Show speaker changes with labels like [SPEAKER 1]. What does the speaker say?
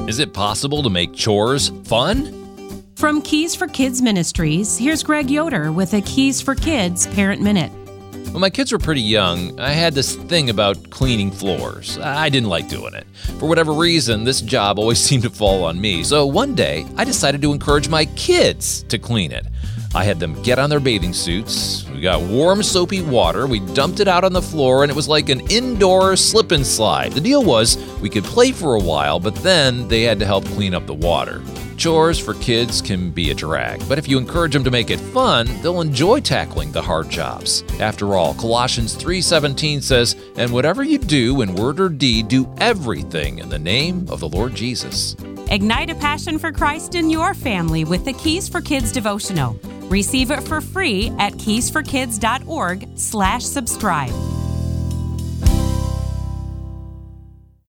[SPEAKER 1] Is it possible to make chores fun?
[SPEAKER 2] From Keys for Kids Ministries, here's Greg Yoder with a Keys for Kids Parent Minute.
[SPEAKER 1] When my kids were pretty young, I had this thing about cleaning floors. I didn't like doing it. For whatever reason, this job always seemed to fall on me. So one day, I decided to encourage my kids to clean it. I had them get on their bathing suits. We got warm, soapy water. We dumped it out on the floor, and it was like an indoor slip and slide. The deal was we could play for a while, but then they had to help clean up the water. Chores for kids can be a drag, but if you encourage them to make it fun, they'll enjoy tackling the hard jobs. After all, Colossians 3:17 says, "And whatever you do in word or deed, do everything in the name of the Lord Jesus."
[SPEAKER 2] Ignite a passion for Christ in your family with the Keys for Kids devotional. Receive it for free at keysforkids.org/subscribe.